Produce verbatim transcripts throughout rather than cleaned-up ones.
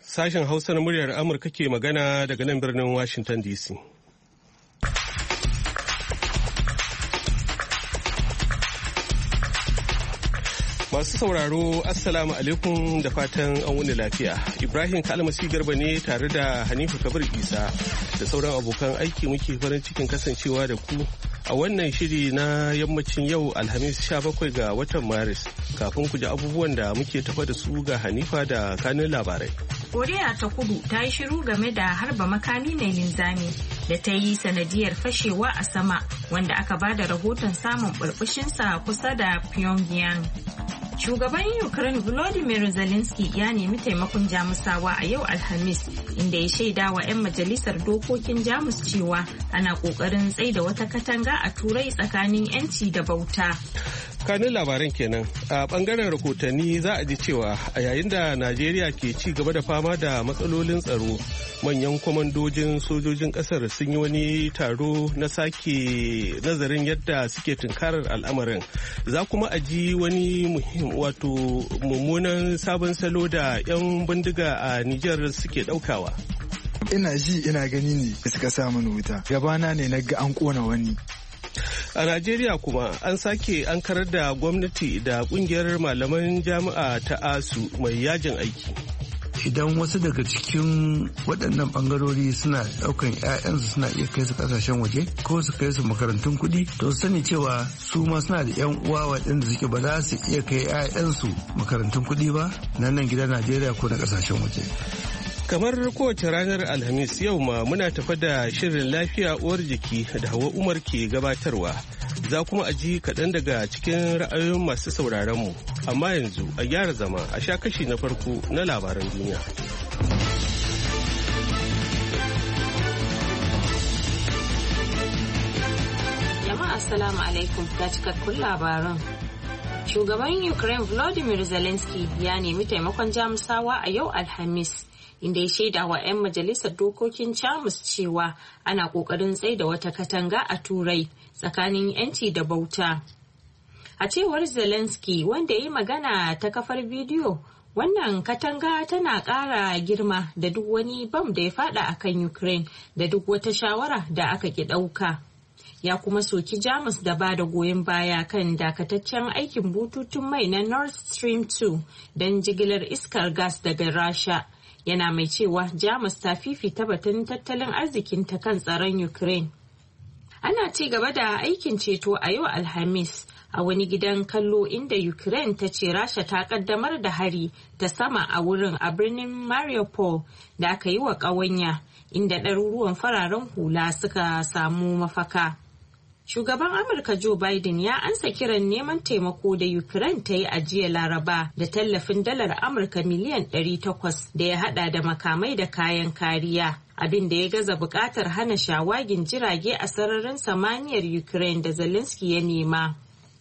Sashen Hausa na muryar Amurka ke magana daga nan birnin Washington D C. Masu sauraro, Assalamu alaikum da fatan an wuni lafiya. Ibrahim Kalmasi Garba ne tare da Hanifu Kabir Isa da sauran abokan aiki muke farin cikin kasancewa da ku a wannan shiri na yammacin yau Alhamis sha bakwai ga watan Maris. Kafin ku ji abubuwan da muke tafa da su ga Hanifa da kanun labarai. Koriya ta Kudu ta yi shiru game da harba makami mai linzami da ta yi sanadiyar fashewa a sama wanda aka ba da rahoton samun burbushinsa kusa da Pyongyang. Shugaban Ukraine Volodymyr Zelensky ya nemi taimakon Jamusawa a yau Alhamis, inda ya shaida wa 'yan majalisar dokokin Jamus cewa ana ƙoƙarin tsaida wata katanga a Turai tsakanin 'yanci da bauta. Kanin labaran kenan a bangaren rahotanni za a ji cewa a yayin da Najeriya ke ci gaba da fama da matsalolin tsaro, manyan kwamandojin sojojin kasar sun yi wani taro na sake nazarin yadda suke tunkarar al'amarin. Za kuma a ji wani muhim wato mummunan sabon salo da 'yan bindiga a Nijar suke daukawa. Ina ji ina gani ne suka sa mana wuta, gabana ne na ga an kona wani. A Najeriya kuma an sake an karar da gwamnati da kungiyar malaman jami'a ta ASU mai yajin aiki. Idan wasu daga cikin waɗannan ɓangarori suna ɗaukan 'ya'yansu suna iya kai su ƙasashen waje ko su kai su makarantun kuɗi, to sani cewa su ma suna da 'yan uwa waɗanda suke ba za su iya kai 'ya'yansu makarantun kuɗi ba na nan gidan Najeriya ko na ƙasashen waje. Kamar kowace ranar Alhamis yau ma muna tafa da shirin lafiya uwar jiki da Hawa Umar ke gabatarwa. Za kuma a ji kaɗan daga cikin ra'ayoyin masu sauraronmu. Amma yanzu a gyara zama a sha kashi na farko na labaran duniya. Jama'a assalamu alaikum ga cikakkun labaran. Shugaban Ukraine Volodymyr Zelensky ya nemi taimakon Jamusawa a yau Alhamis, inda ya shaida wa 'yan majalisar dokokin Jamus cewa ana ƙoƙarin tsaida wata katanga a Turai tsakanin 'yanci da bauta. A cewar Zelensky, wanda ya yi magana ta kafar bidiyo, wannan katanga tana ƙara girma da duk wani bam da ya fada a kan Ukraine da duk wata shawara da aka ki ɗauka. Ya kuma soki Jamus da ba da goyon baya kan dakataccen aikin bututun mai na Nord Stream two don jigilar iskar gas daga Rasha. Yana mai cewa Jamus ta fifita batun tattalin arzikinta kan tsaron Ukraine. Ana ci gaba da aikin ceto a yau Alhamis a wani gidan kallo inda Ukraine ta ce Rasha ta kaddamar da hari ta sama a wurin a birnin Mariupol da aka yi wa ƙawanya, inda ɗaruruwan fararen hula suka samu mafaka. Shugaban Amurka Joe Biden ya ansa kiran neman taimako da Ukraine ta yi a jiya Laraba da tallafin dalar Amurka miliyan ɗari takwas da ya hada da makamai da kayan kariya, abin da ya gaza buƙatar hana shawagin jirage a sararin samaniyar Ukraine da Zelensky ya nema.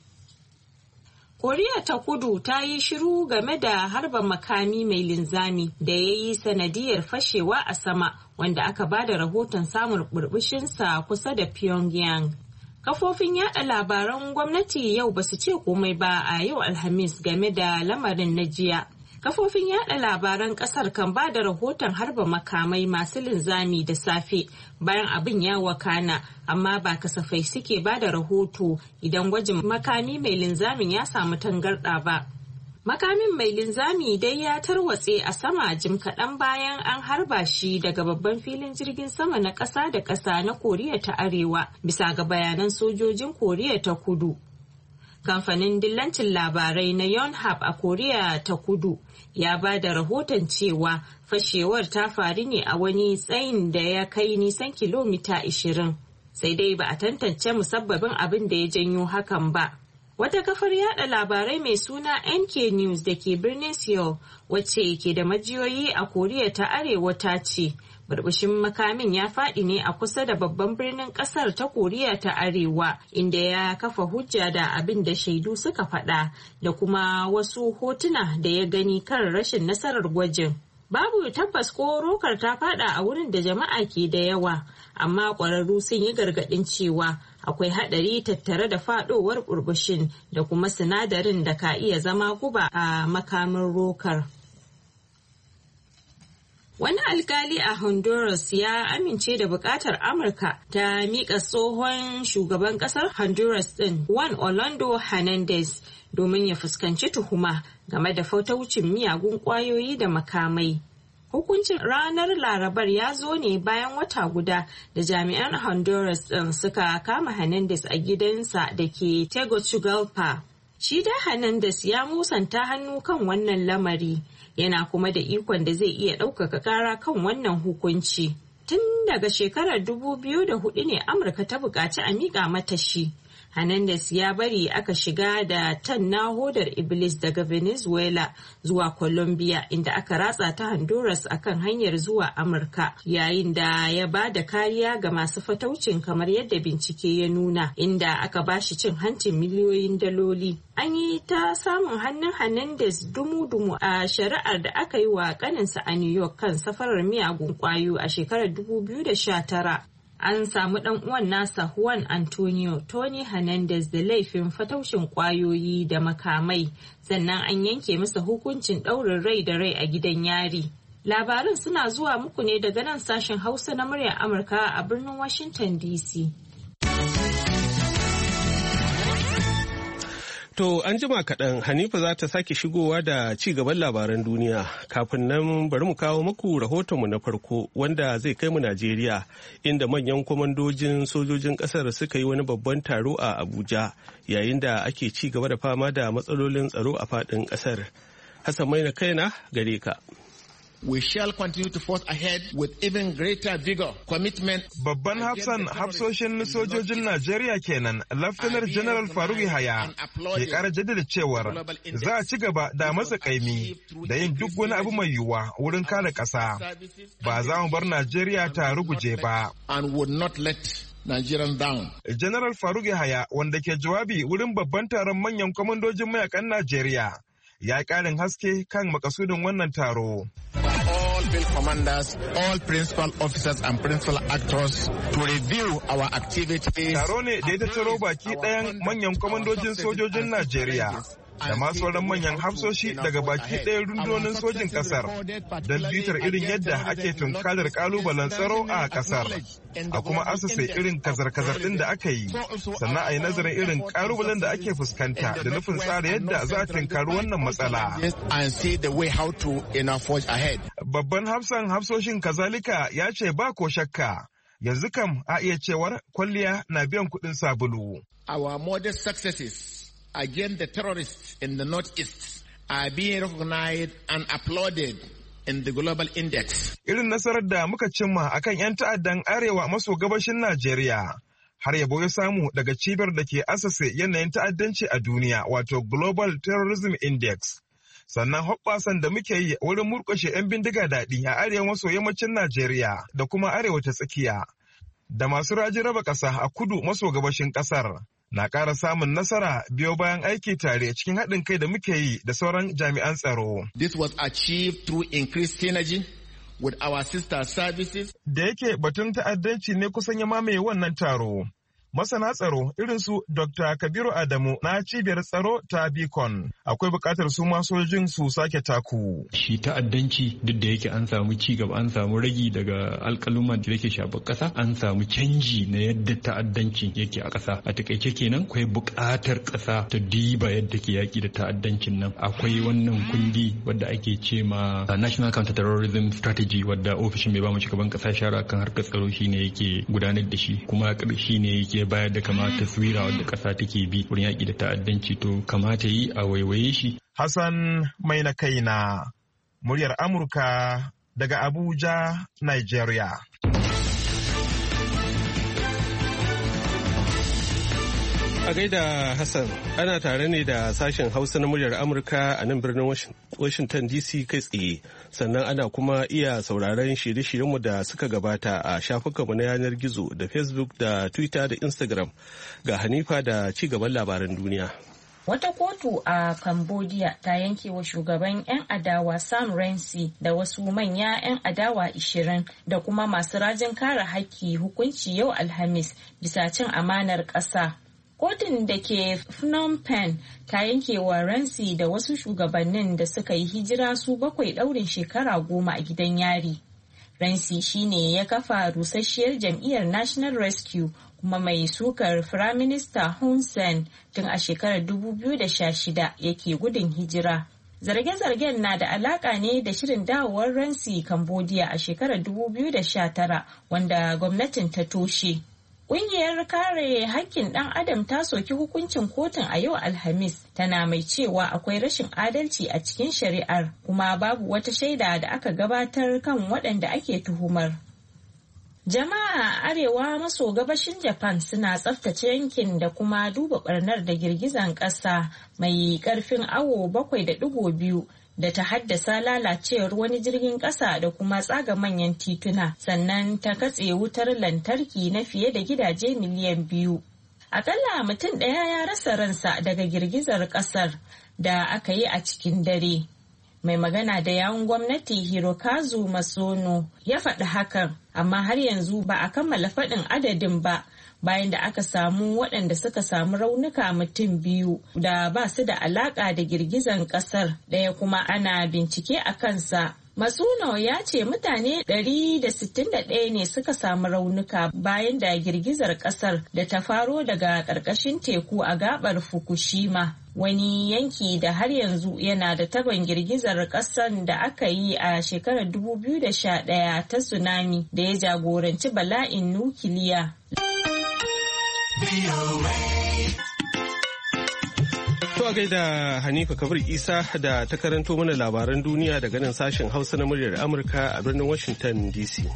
Koriya ta Kudu ta yi shiru game da harba makami mai linzami da ya yi sanadiyar fashewa a sama wanda aka ba da rahoton samun burbushinsa kusa da Pyongyang. Kafofin yada labaran gwamnati yau ba su ce komai ba a yau Alhamis game da lamarin na jiya. Kafofin yada labaran kasar kan ba da rahoton harba makamai masu linzami da safe bayan abin ya wakana, amma ba kasafai suke ba da rahoto idan gwajin makami mai linzamin ya samu tangarɗa ba. Makamin mai linzami dai ya tarwatse a sama jim kaɗan bayan an harba shi daga babban filin jirgin sama na ƙasa da ƙasa na Koriya ta Arewa, bisa ga bayanan sojojin Koriya ta Kudu. Kamfanin dillancin labarai na Yonhap a Koriya ta Kudu ya ba da rahoton cewa fashewar ta faru ne a wani tsayin da ya kai nisan kilomita ashirin. Sai dai ba a tantance musabbabin abin da ya janyo hakan ba. Wata kafar yada labarai mai suna N K News da ke birnin Seoul, wacce ke da majiyoyi a Koriya ta Arewa, ta ce burbushin makamin ya faɗi ne a kusa da babban birnin ƙasar ta Koriya ta Arewa, inda ya kafa hujja da abin da shaidu suka faɗa da kuma wasu hotuna da ya gani kan rashin nasarar gwajin. Babu tabbas ko rokar ta fada a wurin da jama'a ke da yawa, amma ƙwararru sun yi gargaɗin cewa akwai haɗari tattare da faɗowar burbushin da kuma sinadarin da ka iya zama guba a makamin rokar. Wani alkali a Honduras ya amince da bukatar Amurka ta miƙa tsohon shugaban ƙasar Honduras ɗin Juan Orlando Hernandez domin ya fuskanci tuhuma game da fataucin miyagun ƙwayoyi da makamai. Hukuncin ranar Larabar ya zo ne bayan wata guda da jami'an Honduras ɗin suka kama Hernandez a gidansa da ke Tegucigalpa. Shi da Hernandez ya musanta hannu kan wannan lamari. Yana kuma da ikon da zai iya ɗaukaka ƙara kan wannan hukunci. Tun daga shekarar dubu biyu da hudu ne Amurka ta buƙaci a miƙa mata shi. Hernandez ya bari aka shiga da tan na hodar Iblis daga Venezuela zuwa Colombia inda aka ratsa ta Honduras akan hanyar zuwa Amurka yayin da ya ba da kariya ga masu fataucin kamar yadda bincike ya nuna inda aka ba shi cin hancin miliyoyin daloli. An yi ta samun hannun Hernandez dumu-dumu a shari'ar da aka yi wa kaninsa a New York kan safarar miyagun kwayo a shekarar dubu biyu da sha tara. An samu ɗan uwan nasa Juan Antonio Tony Hernandez da laifin fataushin ƙwayoyi da makamai, sannan an yanke masa hukuncin ɗaurin rai da rai a gidan yari. Labarin suna zuwa muku ne daga nan sashen Hausa na muryar Amurka a birnin Washington D C. To an jima kaɗan Hanifa za ta sake shigowa da ci gaban labaran duniya. Kafin nan bari mu kawo muku rahotonmu na farko wanda zai kai mu Najeriya inda manyan kwamandojin sojojin ƙasar suka yi wani babban taro a Abuja yayin da ake ci gaba da fama da matsalolin tsaro a faɗin ƙasar. Hassan Maina kaina gare ka. We shall continue to forge ahead with even greater vigor, commitment. Babban hafsan hafsoshin sojojin Najeriya kenan, Laftanar General Faruk Yahaya ke ƙara jaddada cewar za a ci gaba da matsa kaimi da yin duk wani abu mai yiwuwa wurin kare ƙasa. Ba za mu bar Najeriya ta ruguje ba. And would not let Nigerian down. General Faruk Yahaya wanda ke jawabi wurin babban taron manyan kwamandojin mayakan Najeriya ya ƙarin haske kan makasudin wannan taro. All field commanders, all principal officers and principal actors to review our activities. Taro ne da ya tattaro baki ɗayan manyan kwamandojin sojojin Najeriya da masu sauran manyan hafsoshi daga baki ɗaya rundunonin sojin ƙasar don bitar irin yadda ake tunkarar ƙalubalen tsaro a ƙasar a kuma asasa irin kazar-kazar ɗin da aka yi sannan a yi nazarin irin ƙalubalen da ake fuskanta da nufin tsara yadda za a tunkari wannan matsala. Babban hafsan hafsoshin kazalika ya ce ba ko shakka yanzu kam a iya cewar kwalliya na biyan kuɗin sabulu. Our modest successes against the terrorists in the northeast are being recognized and applauded in the global index. Irin nasarar da muka cimma akan 'yan ta'addan arewa maso gabashin Najeriya har yabo ya samu daga cibiyar da ke asase yanayin ta'addanci a duniya wato Global Terrorism Index. Sannan hoɓɓasan da muke yi wurin murƙushe 'yan bindiga daɗi a arewa maso yammacin Najeriya da kuma arewa ta tsakiya da masu rajin raba ƙasa a kudu maso gabashin ƙasar. Na ƙara samun nasara biyo bayan aiki tare cikin haɗin kai da muke yi da sauran jami'an tsaro. This was achieved through increased synergy with our sister services. Da yake batun ta'addanci ne kusan ya mamaye wannan taro. Masana tsaro irin su Doctor Kabiru Adamu na cibiyar tsaro ta Beacon akwai bukatar su ma sojojin su sake taku. Shi ta'addanci duk da yake an samu ci gaba an samu ragi daga alƙaluman da yake shafar ƙasa an samu canji na yadda ta'addanci yake a ƙasa. A takaice kenan akwai buƙatar ƙasa ta diba yadda ke yaƙi da ta'addancin nan. Akwai wannan kundi wadda ake ce ma National Counter-Terrorism Strategy wadda ofishin mai ba mu shugaban ƙasa shara kan harkar tsaro shine yake gudanar da shi kuma ƙarshe ne yake ya bayar da kamata taswira wadda ƙasa take bi wurin yaƙi da ta'addanci to kamata yi a waiwaye shi. Hassan mai na kaina muryar Amurka daga Abuja, Nigeria. A gaida Hassan, ana tare ne da sashen Hausa na muryar Amurka a nan birnin Washington D C kai tsaye. Sannan ana kuma iya sauraron shirye-shiryenmu da suka gabata a shafukanmu na yanar gizo da Facebook da Twitter da Instagram. Ga Hanifa da ci gaban labaran duniya. Wata kotu a Cambodia ta yanke wa shugaban 'yan adawa Sam Rainsy da wasu manya 'yan adawa ishirin da kuma masu rajin kare haƙƙi hukunci yau Alhamis bisa cin amanar ƙasa. Kotun da ke Phnom Penh ta yanke wa Rainsy da wasu shugabannin da suka yi hijira su bakwai ɗaurin shekara goma a gidan yari. Renzi shine ya kafa rusasshiyar jam'iyyar National Rescue kuma mai sukar Firaminista Hun Sen tun a shekarar dubu biyu da sha shida yake gudun hijira. Zarge-zargen na da alaka ne da shirin dawowar Renzi Cambodia a shekarar dubu biyu da sha tara wanda gwamnatin ta toshe. Ƙungiyar kare haƙƙin ɗan adam ta soki hukuncin kotun a yau Alhamis, tana mai cewa akwai rashin adalci a cikin shari'ar kuma babu wata shaida da aka gabatar kan waɗanda ake tuhumar. Jama'a a arewa maso gabashin Japan suna tsaftace yankin da kuma duba ɓarnar da girgizan ƙasa mai ƙarfin awo bakwai da ɗigo biyu da ta haddasa lalacewar wani jirgin ƙasa da kuma tsaga manyan tituna, sannan ta katse wutar lantarki na fiye da gidaje miliyan biyu. Akalla mutum ɗaya ya rasa ransa daga girgizar ƙasar da aka yi a cikin dare. Mai magana da yawun gwamnati Hirokazu Masono ya faɗi hakan, amma har yanzu ba a kammala faɗin adadin ba, bayan da aka samu waɗanda suka samu raunuka mutum biyu da ba su da alaƙa da girgizan ƙasar, ɗaya kuma ana bincike a kansa. Masuno ya ce mutane ɗari da sittin da ɗaya ne suka samu raunuka bayan da girgizar ƙasar da ta faro daga ƙarƙashin teku a gaɓar Fukushima, wani yanki da har yanzu yana da taban girgizar ƙasar da aka yi a shekarar dubu biyu da sha ɗaya ta tsunami da ya jagoranci bala'in nukiliya. To a gaida Hanifa Kabir Isa da ta karanto mana labaran duniya daga nan sashen Hausa na muryar Amurka a birnin Washington D C.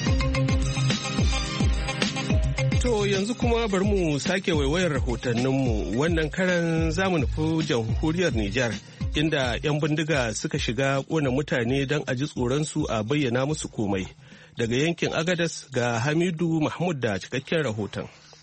To yanzu kuma bari mu sake waiwayar rahotanninmu, wannan karan zamu nufi jamhuriyar Nijar inda 'yan bindiga suka shiga ƙona mutane don a ji tsoronsu a bayyana musu komai. Daga yankin Agadas ga Hamidu Mahmud da cikakken rahoton.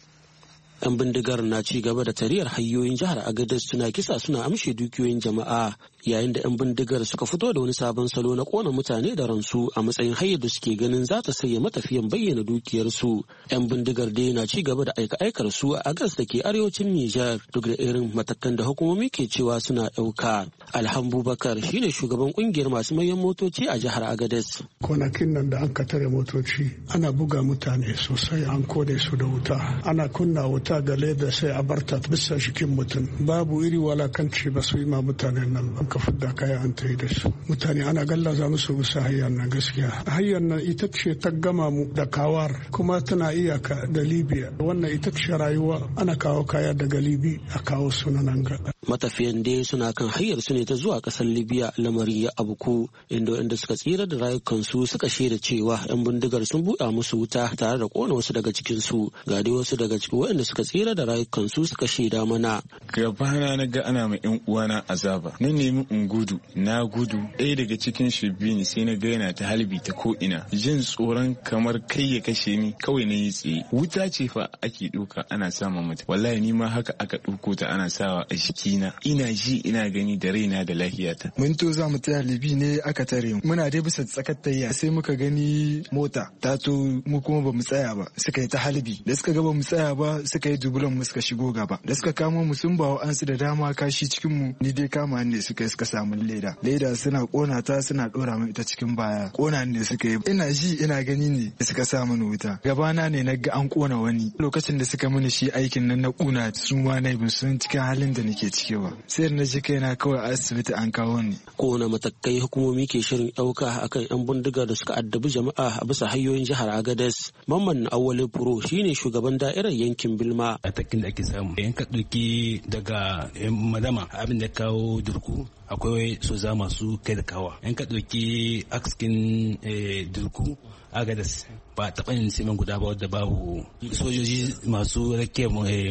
'Yan bindigar na ci gaba da tariyar hanyoyin jihar Agadez suna kisa suna amshe dukiyoyin jama'a, yayin da 'yan bindigar suka fito da wani sabon salo na kona mutane da ransu a matsayin hanyar da suke ganin za ta saye matafiyan bayyana dukiyarsu. 'Yan bindigar dai na ci gaba da aika-aikar su a Agadez da ke arewacin Nijar duk da irin matakan da hukumomi ke cewa suna ɗauka. Alhambu Bakar shine shugaban kungiyar masu manyan motoci a jihar Agadez. Kwanakin nan da an ka tare motoci ana buga mutane sosai, an kode su da wuta, ana kunna wuta ga leda sai a barta bisa jikin mutum. Babu iri walakanci ba su yi ma mutanen nan, an ka fidda kaya an ta yi da su. Mutane ana gallaza musu bisa hayyar nan gaskiya. Hayyar nan ita ce ta gama mu da Kawar kuma tana iyaka da Libya. Wannan ita ce rayuwa, ana kawo kaya daga Libi a kawo su nan ga. Matafiyan dai suna kan hanyar su ne ta zuwa kasar Libya, lamarin ya abuku inda wanda suka tsira da rayukansu suka shaida cewa 'yan bindigar sun buɗa musu wuta tare da kona wasu daga cikin su. Ga dai wasu daga cikin waɗanda suka tsira da rayukansu suka shaida mana. Gabana na ga ana ma 'yan uwana azaba, na nemi in gudu, na gudu, ɗaya daga cikin shi biyu sai na ga yana ta halbi ta ko ina, jin tsoron kamar kai ya kashe ni kawai na yi tsaye. Wuta ce fa ake ɗauka ana sama mata, wallahi ni ma haka aka ɗauko ta ana sawa a jikina, ina ji ina gani da raina da lafiyata. Mun to za mu tsaya Libi ne aka tare mu, muna dai bisa tsakar tayya sai muka gani mota ta to mu kuma ba mu tsaya ba, suka yi ta halbi, da suka ga ba mu tsaya ba suka yi dubulan mu suka shigo gaba, da suka kamo mu sun bawa an su da dama kashi cikin mu, ni dai kama ne suka yi suka samu leda leda suna kona ta suna dora mu ita cikin baya, kona ne suka yi, ina ji ina gani ne suka sa mana wuta, gabana ne na ga an kona wani, lokacin da suka mini shi aikin nan na kuna su ma na bin sun cikin halin da nake ciki ba, sai na ji kaina kawai a asibiti an kawo ni. Kowane matakai hukumomi ke shirin ɗauka akan 'yan bindiga da suka addabi jama'a a bisa hanyoyin jihar Agadez. Mamman Awale Furo shine shugaban da'irar yankin Bilma. Atakin da ake samu yan ka ɗauki daga madama abin da kawo durku, akwai soza masu kai da kawa. Yan ka ɗauki akskin durku Agadez ba taɓa yin siman guda ba wadda babu sojoji masu rake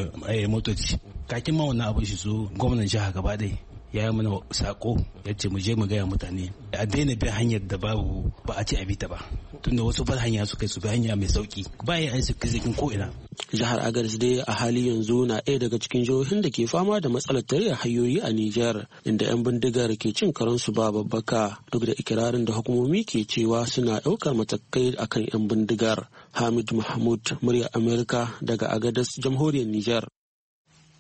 motoci. Kakin ma wannan abin shi so gwamnan jiha gaba ɗaya ya yi mana sako ya ce mu je mu gaya mutane a daina bin hanyar da babu ba a ce a bi ta ba, tunda wasu bar hanya su kai su bi hanya mai sauki ba ya aiki kizikin ko ina. Jihar Agadez dai a hali yanzu na ɗaya daga cikin jihohin da ke fama da matsalar tariyar hanyoyi a Nijar, inda 'yan bindigar ke cin karansu ba babbaka duk da ikirarin da hukumomi ke cewa suna ɗaukar matakai akan 'yan bindigar. Hamid Mahmud, murya Amerika daga Agadez, jamhuriyar Nijar.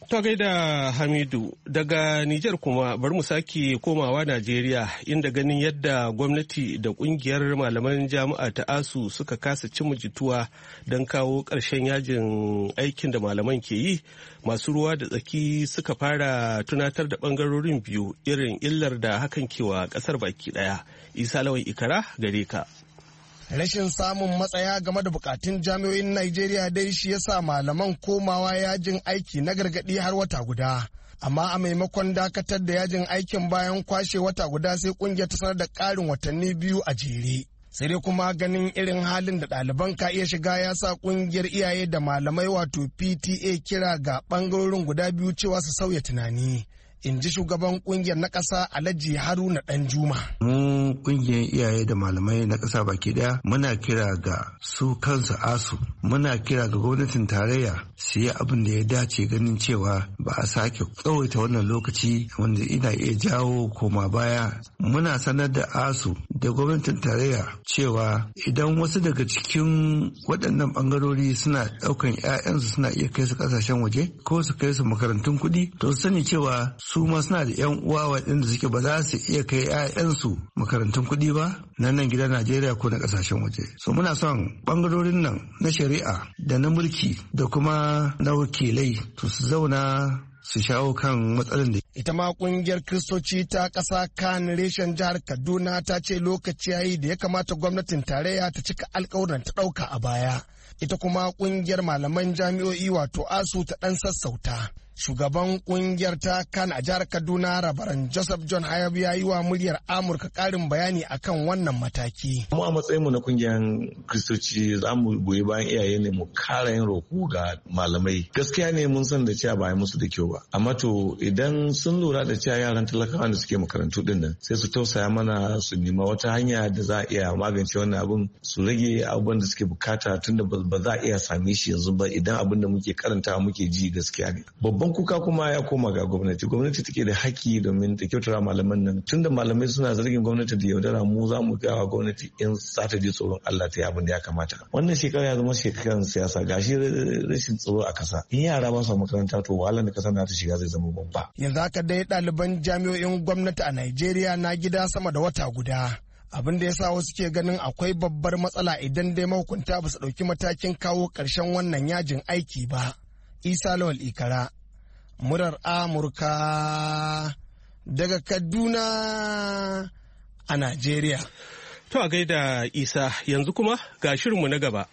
Ta gaida Hamidu daga Nijar kuma bari mu sake komawa Najeriya inda ganin yadda gwamnati da kungiyar malaman jami'a ta ASU suka kasa cimma jituwa don kawo ƙarshen yajin aikin da malaman ke yi, masu ruwa da tsaki suka fara tunatar da ɓangarorin biyu irin illar da hakan kewa ƙasar baki ɗaya. Isa Lawai Ikara gare ka. Rashin samun matsaya game da bukatun jami'o'in Najeriya dai shi yasa malaman komawa yajin aiki na gargadi har wata guda. Amma a maimakon dakatar da yajin aikin bayan kwashe wata guda sai kungiyar ta sanar da ƙarin watanni biyu a jere. Sai dai kuma ganin irin halin da ɗaliban ka iya shiga ya sa kungiyar iyaye da malamai wato P T A kira ga ɓangarorin guda biyu cewa su sauya tunani. In ji shugaban kungiyar na ƙasa Alhaji Haruna Danjuma. Mu kungiyar iyaye da malamai na ƙasa baki daya muna kira ga su kansu ASU, muna kira ga gwamnatin tarayya su yi abin da ya dace ganin cewa ba a sake tsawaita wannan lokaci wanda ina iya jawo koma baya. Muna sanar da ASU da gwamnatin tarayya cewa idan wasu daga cikin waɗannan ɓangarori suna ɗaukan 'ya'yansu suna iya kai su ƙasashen waje ko su kai su makarantun kuɗi, to su sani cewa su ma suna da 'yan uwa waɗanda suke ba za su iya kai 'ya'yansu makarantun kuɗi ba na nan gida Najeriya ko na ƙasashen waje. So muna son ɓangarorin nan na shari'a da na mulki da kuma na wakilai to su zauna su shawo kan matsalar da. Ita ma kungiyar Kiristoci ta ƙasa kan reshen jihar Kaduna ta ce lokaci yayi da ya kamata gwamnatin tarayya ta cika alƙawuran ta ɗauka a baya. Ita kuma kungiyar malaman jami'o'i wato ASU ta ɗan sassauta. Shugaban kungiyar ta kan a jihar Kaduna Rabaran Joseph John Hayab ya yi wa muryar Amurka karin bayani akan wannan mataki. Mu a matsayinmu na kungiyar Kristoci za mu goyi bayan iyaye ne mu kara yin roƙo ga malamai. Gaskiya ne mun san da cewa ba yi musu da kyau ba. Amma to idan sun lura da cewa yaran talakawa da suke makarantu din nan sai su tausaya mana su nema wata hanya da za a iya magance wannan abin, su rage abubuwan da suke bukata tunda ba za a iya same shi yanzu ba idan abin da muke karantawa muke ji gaskiya ne. Babban kuka kuma ya koma ga gwamnati. Gwamnati take da haƙƙi domin ta kyautara malaman nan. Tunda malamai suna zargin gwamnati da yaudara, mu za mu gawa gwamnati in za ta ji tsoron Allah ta yi abin da ya kamata. Wannan shekara ya zama shekaran siyasa, gashi rashin tsaro a kasa. In yara ba su makaranta to wahalar da kasa na ta shiga zai zama babba. Yanzu haka dai ɗaliban jami'o'in gwamnati a Najeriya na gida sama da wata guda. Abin da ya sa wasu ke ganin akwai babbar matsala idan dai mahukunta ba su ɗauki matakin kawo ƙarshen wannan yajin aiki ba. Isa Lawal Ikara, murar Amurka daga Kaduna a Najeriya. To a gaida Isa, yanzu kuma ga shirinmu na gaba.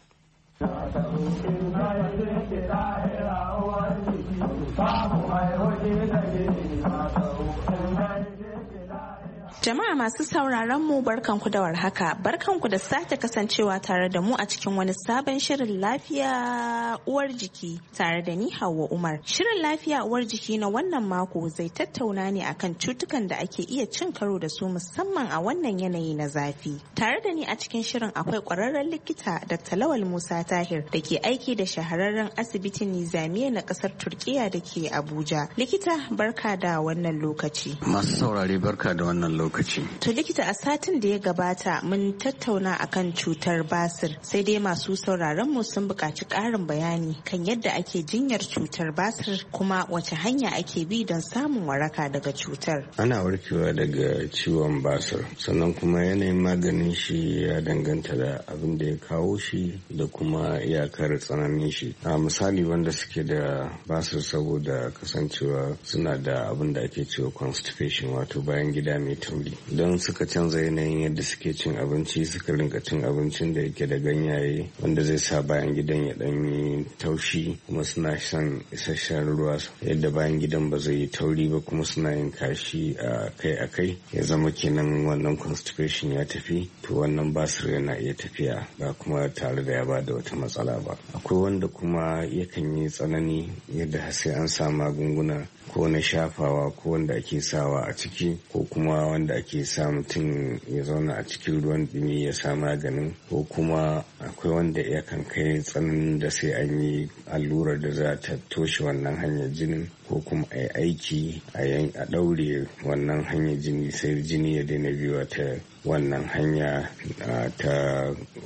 Jama'a masu sauraron mu barkanku da warhaka, barkanku da sake kasancewa tare da mu a cikin wani sabon shirin lafiya uwar jiki tare da ni Hauwa Umar. Shirin lafiya uwar jiki na wannan mako zai tattauna ne akan cutukan da ake iya cin karo da su musamman a wannan yanayi na zafi. Tare da ni a cikin shirin akwai kwararren likita Doctor Lawal Musa Tahir da ke aiki da shahararren asibitin Nizamiya na kasar Turkiya da ke Abuja. Likita, barka da wannan lokaci. Masu saurare barka da wannan lokaci. To likita, a satin da ya gabata mun tattauna akan cutar basir, sai dai masu sauraron mu sun buƙaci ƙarin bayani kan yadda ake jinyar cutar basir kuma wace hanya ake bi don samun waraka daga cutar. Ana warkewa daga ciwon basir, sannan kuma yanayin maganin shi ya danganta da abin da ya kawo shi da kuma iyakar tsananin shi. A misali wanda suke da basir saboda kasancewa suna da abin da ake cewa constipation, wato bayan gida mai tauri. Don suka canza yanayin yadda suke cin abinci, suka rinka cin abincin da yake da ganyaye wanda zai sa bayan gidan ya dan yi taushi, kuma suna shan isasshen ruwa yadda bayan gidan ba zai yi tauri ba, kuma suna yin kashi a kai a kai, ya zama kenan wannan constipation ya tafi, to wannan basir yana iya tafiya ba kuma tare da ya ba da wata matsala ba. Akwai wanda kuma yakan yi tsanani yadda sai an sa magunguna ko na shafawa ko wanda ake sawa a ciki, ko kuma wanda ake sa mutum ya zauna a cikin ruwan dumi ya sa maganin, ko kuma akwai wanda ya kan kai tsananin da sai an yi allurar da za ta toshe wannan hanyar jinin, ko kuma a yi aiki a ɗaure wannan hanyar jini sai jini ya daina biyuwa ta wannan hanya ta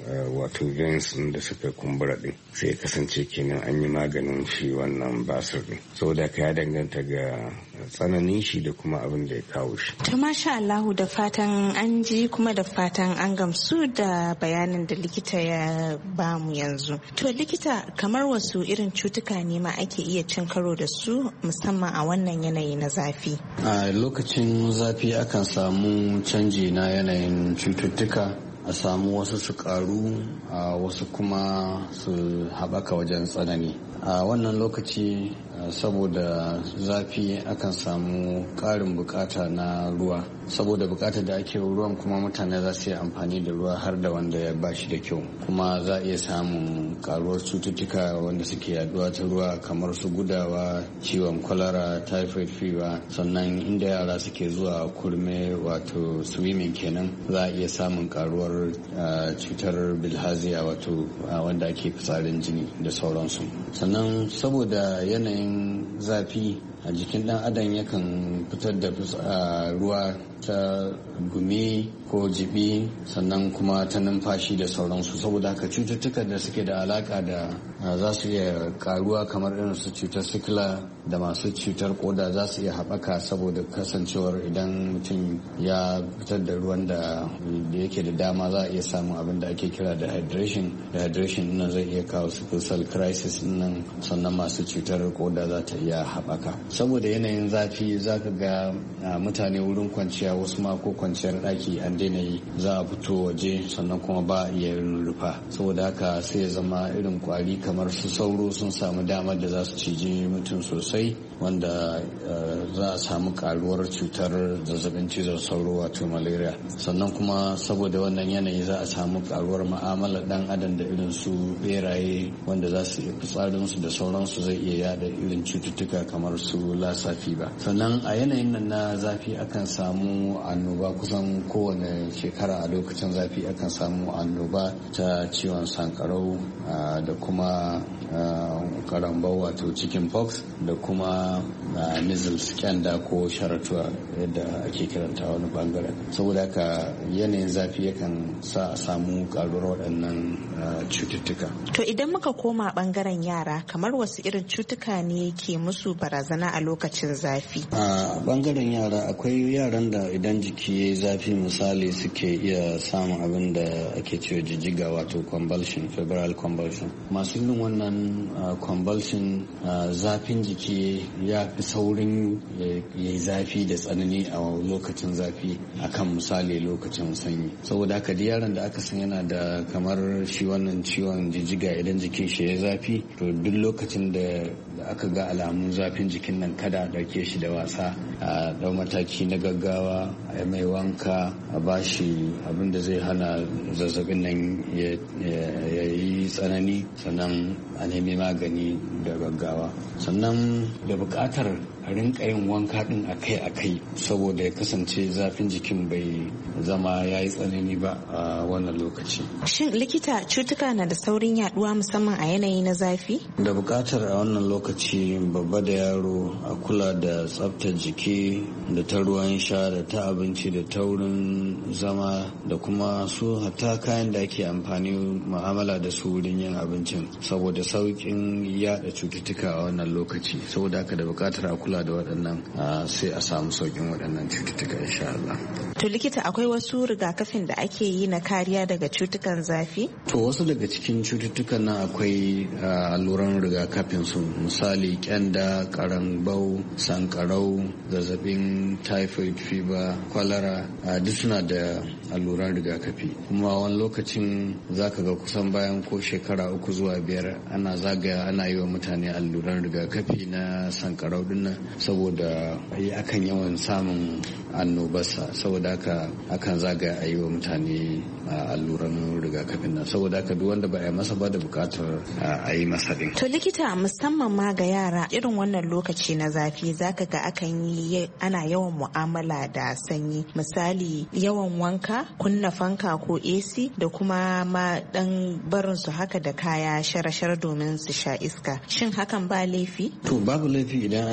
wato veins da suka kumbura din sai ya kasance kenan an yi maganin shi wannan basir din saboda ka ya danganta ga tsananin shi da kuma abin da ya kawo shi. To masha Allahu, da fatan an ji kuma da fatan an gamsu da bayanin da likita ya bamu yanzu. To likita, kamar wasu irin cutuka ne ma ake iya cin karo da su musamman a wannan yanayi na zafi? A lokacin zafi akan samu canji na yanayin cututtuka, a samu wasu su karu a wasu kuma su haɓaka wajen tsanani. A wannan lokaci saboda zafi akan samu ƙarin bukata na ruwa, saboda bukatar da ake ruwan kuma mutane za su yi amfani da ruwa har da wanda ya ba shi da kyau, kuma za a iya samun karuwar cututtuka wanda suke yaduwa ta ruwa kamar su gudawa, ciwon kwalara, typhoid fever. Sannan inda yara suke zuwa kurme wato swimming kenan, za a iya samun karuwar cutar bilhaziya wato wanda ake fitsarin jini da sauransu. Sannan saboda yanayin zafi a jikin dan adam yakan fitar da ruwa ta gumi ko jibi, sannan kuma ta numfashi da sauransu. Saboda haka cututtukan da suke da alaka da za su iya karuwa kamar irin su cutar sikila da masu cutar koda za su iya haɓaka saboda kasancewar idan mutum ya fitar da ruwan da yake da dama za a iya samun abin da ake kira da hydration. Dehydration nan zai iya kawo sickle cell crisis nan, sannan masu cutar koda za ta iya haɓaka. Saboda yanayin zafi za ka ga mutane wurin kwanciya wasu ma ko kwanciyar ɗaki an daina yi, za a fito waje sannan kuma ba a iya rufa. Saboda haka sai ya zama irin kwari kamar su sauro sun samu damar da za su ciji mutum sosai, wanda za a samu karuwar cutar zazzabin cizon sauro wato malaria. Sannan kuma saboda wannan yanayi za a samu karuwar ma'amalar dan adam da irin su beraye wanda za su fitsarinsu da sauransu zai iya yada irin cututtuka kamar su lassa fever. Sannan a yanayin nan na zafi akan samu annoba kusan kowane shekara. A lokacin zafi akan samu annoba ta ciwon sankarau da kuma karambau wato chicken pox da kuma measles, kyanda ko sharatuwa yadda ake kiranta wani bangaren. Saboda haka yanayin zafi yakan sa a samu karuwar waɗannan cututtuka. To idan muka koma bangaren yara, kamar wasu irin cutuka ne ke musu barazana a lokacin zafi? A bangaren yara akwai yaran da idan jiki ya zafi misali suke iya samun abin da ake cewa jijjiga wato convulsion, febrile convulsion. Masu irin wannan convulsion zafin jiki ya fi saurin ya yi zafi da tsanani a lokacin zafi akan misali lokacin sanyi. Saboda haka duk yaron da aka san yana da kamar shi wannan ciwon jijjiga idan jikin shi ya zafi, to duk lokacin da aka ga alamun zafin jikin nan kada a ɗauke shi da wasa, a ɗau mataki na gaggawa, a mai wanka, a bashi abin da zai hana zazzabin nan ya yi tsanani, sannan a nemi magani da gaggawa. Sannan da buƙatar a rinka yin wanka din akai-akai saboda ya kasance zafin jikin bai zama ya yi tsanani ba a wannan lokaci. Shin likita, cutuka na da saurin yaduwa musamman a yanayi na zafi? Da bukatar a wannan lokaci babba da yaro a kula da tsaftar jiki da ta ruwan sha da ta abinci da ta wurin zama da kuma su hatta kayan da ake amfani mu'amala da su wurin yin abincin saboda sauƙin yada cututtuka a wannan lokaci. Saboda haka da bukatar a kula da waɗannan sai a samu sauƙin waɗannan cututtuka insha Allah. To likita, akwai wasu rigakafin da ake yi na kariya daga cutukan zafi? To wasu daga cikin cututtukan nan akwai alluran rigakafin su, misali kyanda, karambau, sankarau, zazzabin typhoid fever, kwalara, duk suna da alluran rigakafi. Kuma wani lokacin zaka ga kusan bayan ko shekara uku zuwa biyar ana zagaya ana yi wa mutane alluran rigakafi na sankarau dinnan saboda akan yawan samun annobarsa. Saboda haka akan zagaya a yi wa mutane alluran rigakafin nan. Saboda haka duk wanda ba a yi masa ba da bukatar a yi masa din. To likita, musamman ma ga yara irin wannan lokaci na zafi zaka ga akan yi ana yawan mu'amala da sanyi, misali yawan wanka, kunna fanka ko A C da kuma ma dan barin su haka da kaya shara-shara domin su sha iska. Shin hakan ba laifi? To babu laifi idan an yi amfani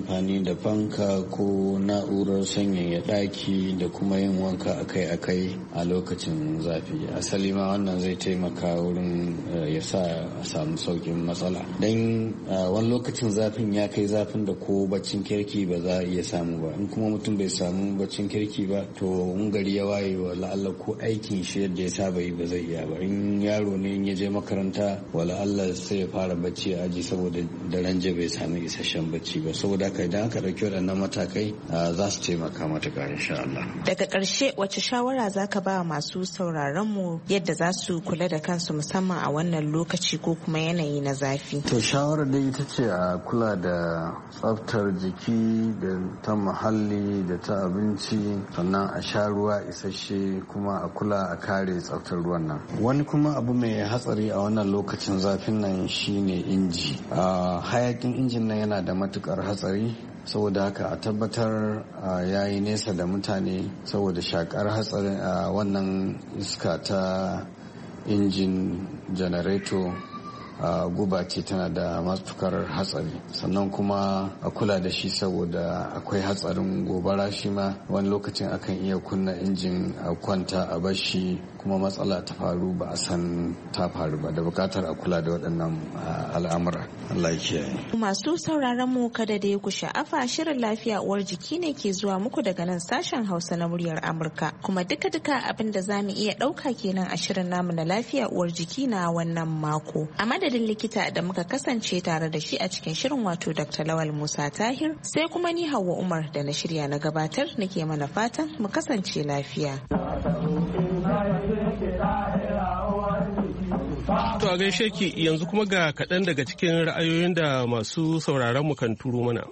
amfani da fanka ko na'urar sanyaya ɗaki da kuma yin wanka akai-akai a lokacin zafi. Asali ma wannan zai taimaka wurin ya sa a samu saukin matsala. Don wani lokacin zafin ya kai zafin da ko baccin kirki ba za a iya samu ba. In kuma mutum bai samu baccin kirki ba to in gari ya waye wa la'alla ko aikin shi yadda ya saba yi ba zai iya ba. In yaro ne in ya je makaranta wala Allah sai ya fara bacci a aji saboda daren je bai sami isasshen bacci ba. Saboda haka idan aka ɗauki waɗannan matakai za su taimaka matuƙa insha Allah. Daga ƙarshe wace shawara za ka ba masu sauraron mu yadda za su kula da kansu musamman a wannan lokaci ko kuma yanayi na zafi? To shawarar dai ita ce a kula da tsaftar jiki da ta muhalli da ta abinci, sannan a sha ruwa isasshe kuma a kula a kare tsaftar ruwan nan. Wani kuma abu mai hatsari a wannan lokacin zafin nan shine inji. Hayakin injin nan yana da matukar hatsari, saboda haka a tabbatar ya yi nesa da mutane saboda shakar hatsarin wannan iska ta injin janareto guba ce, tana da matukar hatsari. Sannan kuma a kula da shi saboda akwai hatsarin gobara shi ma wani lokacin akan iya kunna injin a kwanta a bashi kuma matsala ta faru ba a san ta faru ba, da bukatar a kula da waɗannan al'amura. Allah ya kiyaye. Masu sauraron mu kada da ku sha'afa, shirin lafiya uwar jiki ne ke zuwa muku daga nan sashen Hausa na muryar Amurka, kuma duka-duka abin da za mu iya ɗauka kenan a shirin namu na lafiya uwar jiki na wannan mako. A madadin likita da muka kasance tare da shi a cikin shirin, wato Dr. Lawal Musa Tahir, sai kuma ni Hauwa Umar da na shirya na gabatar nake mana fatan mu kasance lafiya. To a gaishe ki, yanzu kuma ga kaɗan daga cikin ra'ayoyin da masu sauraron mu kan turo mana.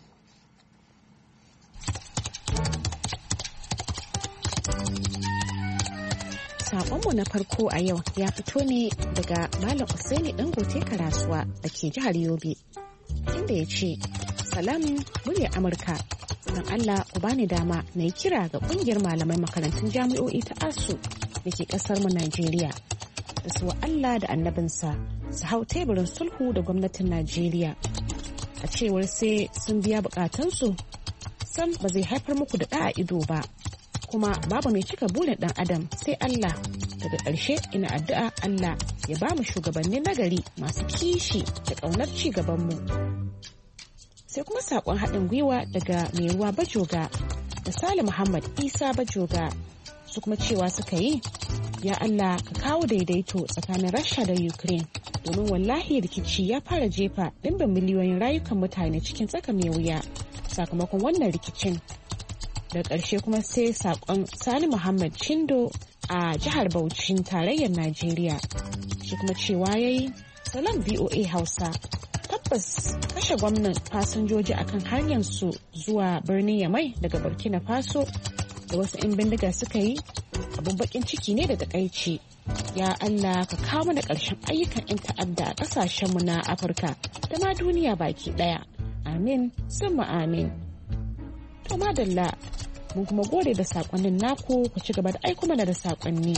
Saƙonmu na farko a yau ya fito ne daga Malam Usaini Dangote Karasuwa da ke jihar Yobe, inda ya ce, Salam muryar Amurka, don Allah ku bani dama na yi kira ga ƙungiyar malamai makarantun jami'o'i ta ASU da ke ƙasar mu Najeriya, da su wa Allah da annabinsa su hau teburin sulhu da gwamnatin Najeriya. A cewar sai sun biya bukatunsu, sam ba zai haifar muku da ɗa a ido ba. Kuma babu mai cika burin dan adam sai Allah. Daga ƙarshe ina addu'a Allah ya ba mu shugabanni nagari masu kishi da ƙaunar ci gabanmu. Sai kuma saƙon haɗin gwiwa daga mai ruwa Bajoga da Sale Muhammad Isa Bajoga, su kuma cewa suka yi, ya Allah ka kawo daidaito tsakanin Rasha da Ukraine, domin wallahi rikici ya fara jefa ɗimbin miliyoyin rayukan mutane cikin tsaka mai wuya sakamakon wannan rikicin. Da ƙarshe kuma sai saƙon Sani Muhammad Chindo a jihar Bauchin tarayyar Najeriya, shi kuma cewa yayi, Salam B O A Hausa, tabbas kashe gwamnan fasinjoji akan hanyar su zuwa birnin Yamai daga Burkina Faso da wasu 'yan bindiga suka yi abin bakin ciki ne da takaici. Ya Allah ka kawo mana ƙarshen ayyukan 'yan ta'adda a ƙasashenmu na Afirka da ma duniya baki ɗaya. Amin, summa amin. To madalla, mun kuma gode da saƙonnin naku, ku ci gaba da aiko mana da saƙonni.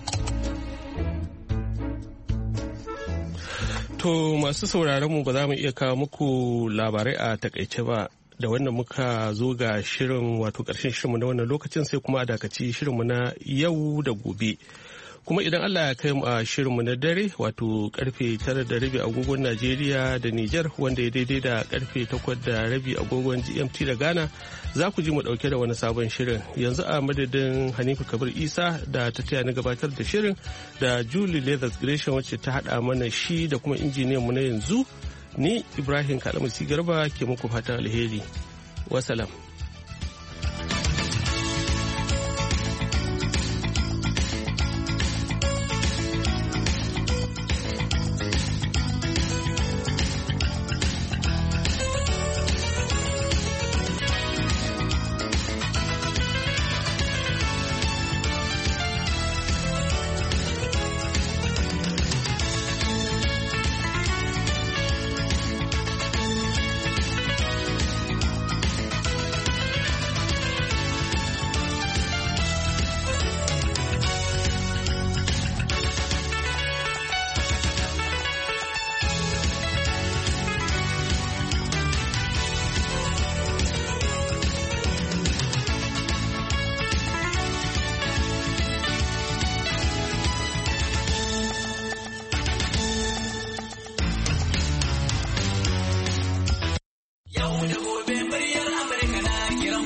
To masu sauraron mu ba za mu iya kawo muku labarai a takaice ba, da wannan muka zo ga shirin, wato ƙarshen shirinmu na wannan lokacin, sai kuma a dakaci shirinmu na yau da gobe. Kuma idan Allah ya kai mu a shirinmu na dare, wato karfe tara da rabi agogon Najeriya da Nijar, wanda ya daidai da karfe takwas da rabi agogon G M T da Ghana, za ku ji mu dauke da wani sabon shirin. Yanzu a madadin Hanifu Kabir Isa da ta taya ni gabatar da shirin, da Julie Leathers Gresham wacce ta hada mana shi, da kuma injiniyan mu na yanzu, ni Ibrahim Kalamu Garba ke muku fatan alheri. Wasalam.